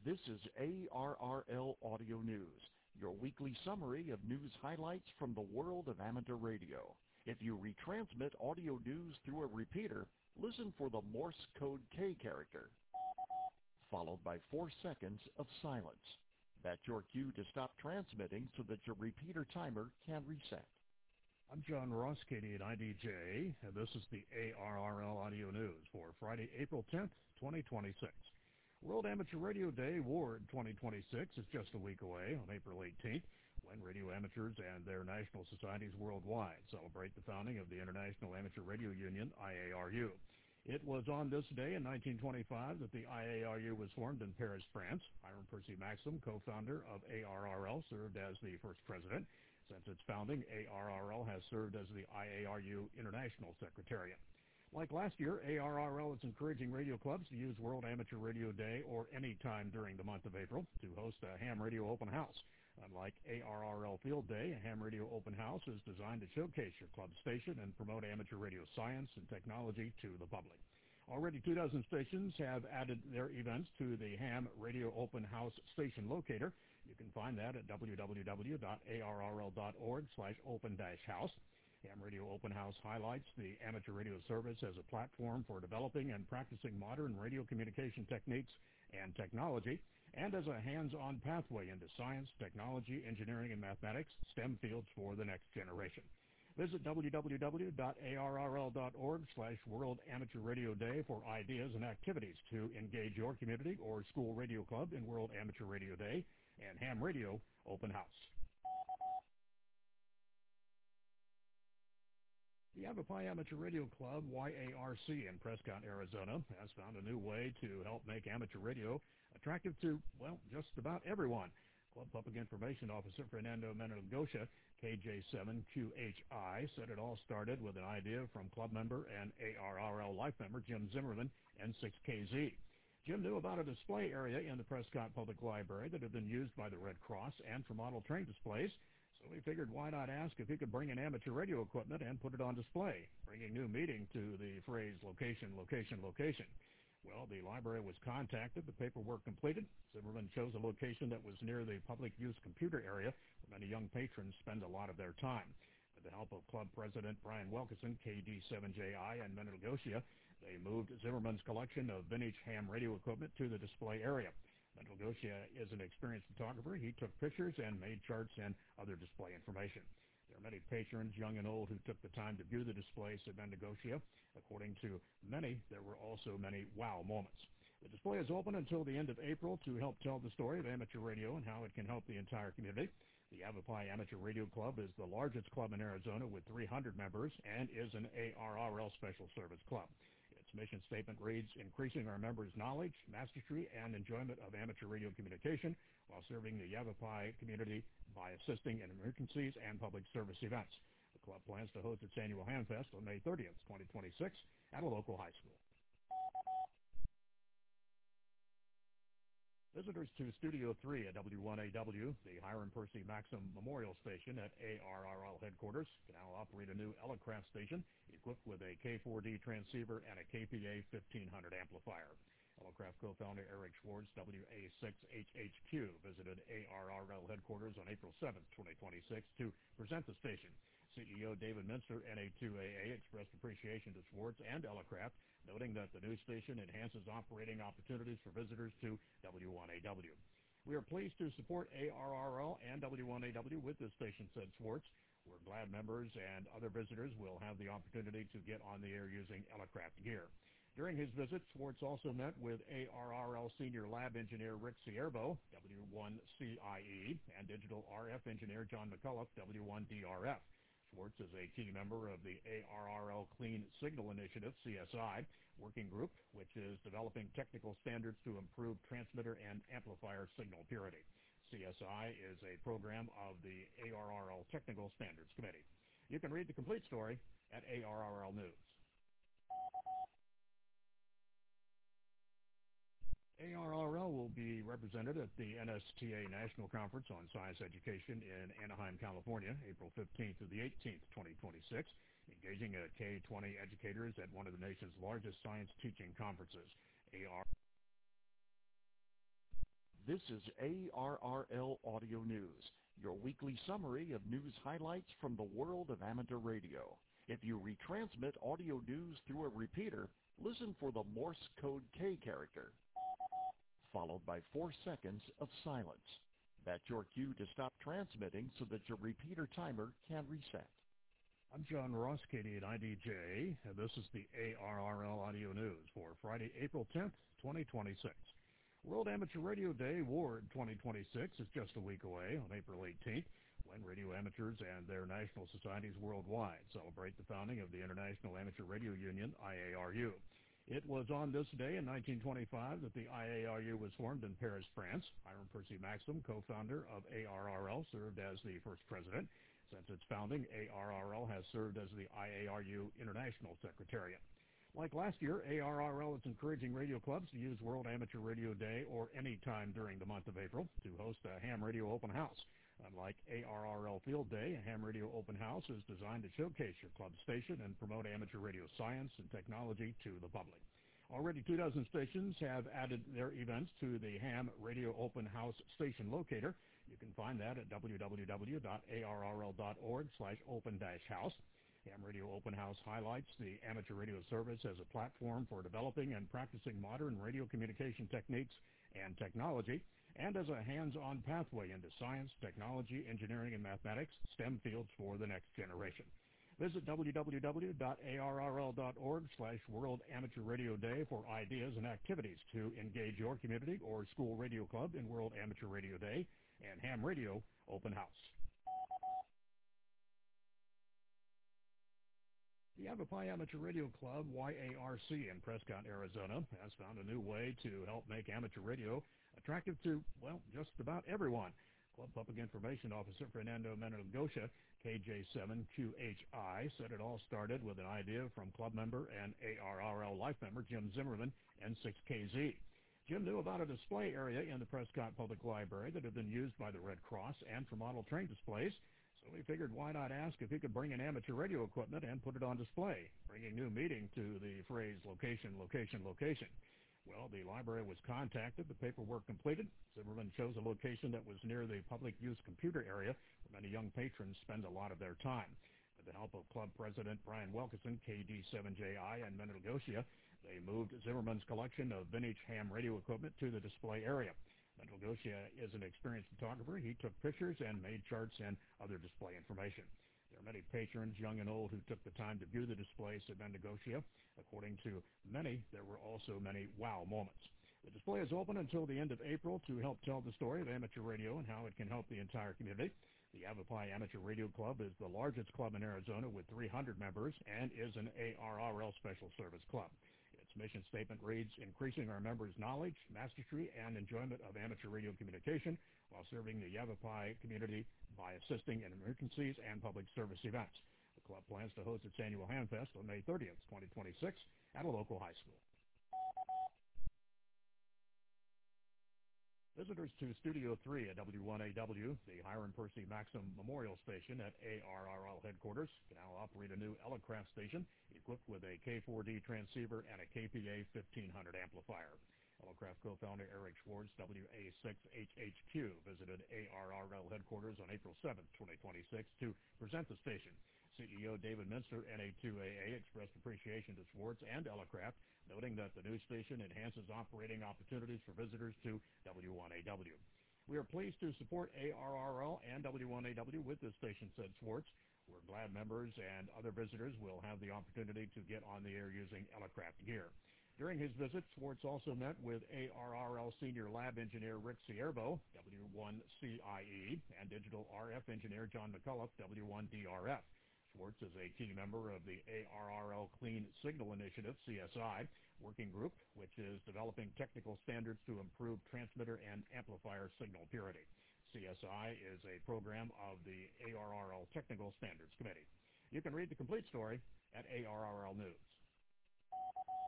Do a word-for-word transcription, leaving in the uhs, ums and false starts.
This is A R R L Audio News, your weekly summary of news highlights from the world of amateur radio. If you retransmit audio news through a repeater, listen for the Morse code K character, followed by four seconds of silence. That's your cue to stop transmitting so that your repeater timer can reset. I'm John Ross, K D nine D J, and this is the A R R L Audio News for Friday, April tenth, twenty twenty-six. World Amateur Radio Day, Ward twenty twenty-six, is just a week away on April eighteenth, when radio amateurs and their national societies worldwide celebrate the founding of the International Amateur Radio Union, I A R U. It was on this day in nineteen twenty-five that the I A R U was formed in Paris, France. Hiram Percy Maxim, co-founder of A R R L, served as the first president. Since its founding, A R R L has served as the I A R U International Secretariat. Like last year, A R R L is encouraging radio clubs to use World Amateur Radio Day or any time during the month of April to host a ham radio open house. Unlike A R R L Field Day, a ham radio open house is designed to showcase your club station and promote amateur radio science and technology to the public. Already two dozen stations have added their events to the Ham Radio Open House Station Locator. You can find that at w w w dot a r r l dot org slash open dash house. Ham Radio Open House highlights the amateur radio service as a platform for developing and practicing modern radio communication techniques and technology, and as a hands-on pathway into science, technology, engineering, and mathematics, STEM fields for the next generation. Visit w w w dot a r r l dot org slash World Amateur Radio Day for ideas and activities to engage your community or school radio club in World Amateur Radio Day and Ham Radio Open House. The Yavapai Amateur Radio Club, Y A R C, in Prescott, Arizona, has found a new way to help make amateur radio attractive to, well, just about everyone. Club Public Information Officer Fernando Menegosha, K J seven Q H I, said it all started with an idea from club member and A R R L life member Jim Zimmerman, N six K Z. Jim knew about a display area in the Prescott Public Library that had been used by the Red Cross and for model train displays, so he figured why not ask if he could bring in amateur radio equipment and put it on display, bringing new meaning to the phrase location, location, location. Well, the library was contacted, the paperwork completed. Zimmerman chose a location that was near the public use computer area where many young patrons spend a lot of their time. With the help of club president Brian Wilkinson, K D seven J I, and Menegosha, they moved Zimmerman's collection of vintage ham radio equipment to the display area. Menegosha is an experienced photographer. He took pictures and made charts and other display information. There are many patrons, young and old, who took the time to view the display, said Menegosha. According to many, there were also many wow moments. The display is open until the end of April to help tell the story of amateur radio and how it can help the entire community. The Yavapai Amateur Radio Club is the largest club in Arizona with three hundred members and is an A R R L Special Service Club. Its mission statement reads, increasing our members' knowledge, mastery, and enjoyment of amateur radio communication while serving the Yavapai community by assisting in emergencies and public service events. The club plans to host its annual Ham Fest on May thirtieth, twenty twenty-six at a local high school. Visitors to Studio three at W one A W, the Hiram Percy Maxim Memorial Station at A R R L headquarters, can now operate a new Elecraft station equipped with a K four D transceiver and a K P A fifteen hundred amplifier. Elecraft co-founder Eric Schwartz, W A six H H Q, visited A R R L headquarters on April seventh, twenty twenty-six to present the station. C E O David Minster, N A two A A, expressed appreciation to Schwartz and Elecraft, noting that the new station enhances operating opportunities for visitors to W one A W. We are pleased to support A R R L and W one A W with this station, said Schwartz. We're glad members and other visitors will have the opportunity to get on the air using Elecraft gear. During his visit, Schwartz also met with A R R L Senior Lab Engineer Rick Ciervo, W one C I E, and Digital R F Engineer John McCullough, W one D R F. Schwartz is a key member of the A R R L Clean Signal Initiative, C S I, working group, which is developing technical standards to improve transmitter and amplifier signal purity. C S I is a program of the A R R L Technical Standards Committee. You can read the complete story at A R R L News. A R R L will be represented at the N S T A National Conference on Science Education in Anaheim, California, April fifteenth through the eighteenth, twenty twenty-six, engaging a K twenty educators at one of the nation's largest science teaching conferences. A R This is A R R L Audio News, your weekly summary of news highlights from the world of amateur radio. If you retransmit audio news through a repeater, listen for the Morse code K character, followed by four seconds of silence. That's your cue to stop transmitting so that your repeater timer can reset. I'm John Ross, K D eight I D J, and this is the A R R L Audio News for Friday, April tenth, twenty twenty-six. World Amateur Radio Day, Ward twenty twenty-six, is just a week away on April eighteenth, when radio amateurs and their national societies worldwide celebrate the founding of the International Amateur Radio Union, I A R U. It was on this day in nineteen twenty-five that the I A R U was formed in Paris, France. Hiram Percy Maxim, co-founder of A R R L, served as the first president. Since its founding, A R R L has served as the I A R U International Secretariat. Like last year, A R R L is encouraging radio clubs to use World Amateur Radio Day or any time during the month of April to host a ham radio open house. Unlike A R R L Field Day, a ham radio open house is designed to showcase your club station and promote amateur radio science and technology to the public. Already two dozen stations have added their events to the Ham Radio Open House Station Locator. You can find that at w w w dot a r r l dot org slash open dash house. Ham Radio Open House highlights the amateur radio service as a platform for developing and practicing modern radio communication techniques and technology, and as a hands-on pathway into science, technology, engineering, and mathematics, STEM fields for the next generation. Visit w w w dot a r r l dot org slash World Amateur Radio Day for ideas and activities to engage your community or school radio club in World Amateur Radio Day and Ham Radio Open House. The Yavapai Amateur Radio Club, Y A R C, in Prescott, Arizona, has found a new way to help make amateur radio attractive to, well, just about everyone. Club Public Information Officer Fernando Menegosha, K J seven Q H I, said it all started with an idea from club member and A R R L life member Jim Zimmerman, N six K Z. Jim knew about a display area in the Prescott Public Library that had been used by the Red Cross and for model train displays, so he figured why not ask if he could bring in amateur radio equipment and put it on display, bringing new meaning to the phrase location, location, location. Well, the library was contacted, the paperwork completed. Zimmerman chose a location that was near the public use computer area where many young patrons spend a lot of their time. With the help of Club President Brian Wilkinson, K D seven J I, and Menegosha, they moved Zimmerman's collection of vintage ham radio equipment to the display area. Menegosha is an experienced photographer. He took pictures and made charts and other display information. There are many patrons, young and old, who took the time to view the display, said Menegosha. According to many, there were also many wow moments. The display is open until the end of April to help tell the story of amateur radio and how it can help the entire community. The Yavapai Amateur Radio Club is the largest club in Arizona with three hundred members and is an A R R L Special Service Club. Its mission statement reads, increasing our members' knowledge, mastery, and enjoyment of amateur radio communication while serving the Yavapai community by assisting in emergencies and public service events. The club plans to host its annual Hamfest on May thirtieth, twenty twenty-six at a local high school. Visitors to Studio three at W one A W, the Hiram Percy Maxim Memorial Station at A R R L headquarters, can now operate a new Elecraft station equipped with a K four D transceiver and a K P A fifteen hundred amplifier. Elecraft co-founder Eric Schwartz, W A six H H Q, visited A R R L headquarters on April seventh, twenty twenty-six to present the station. C E O David Minster, N A two A A, expressed appreciation to Schwartz and Elecraft, noting that the new station enhances operating opportunities for visitors to W one A W. We are pleased to support A R R L and W one A W with this station, said Schwartz. We're glad members and other visitors will have the opportunity to get on the air using Elecraft gear. During his visit, Schwartz also met with A R R L Senior Lab Engineer Rick Cierbo, W one C I E, and Digital R F Engineer John McCullough, W one D R F. Schwartz is a key member of the A R R L Clean Signal Initiative, C S I, working group, which is developing technical standards to improve transmitter and amplifier signal purity. C S I is a program of the A R R L Technical Standards Committee. You can read the complete story at A R R L News.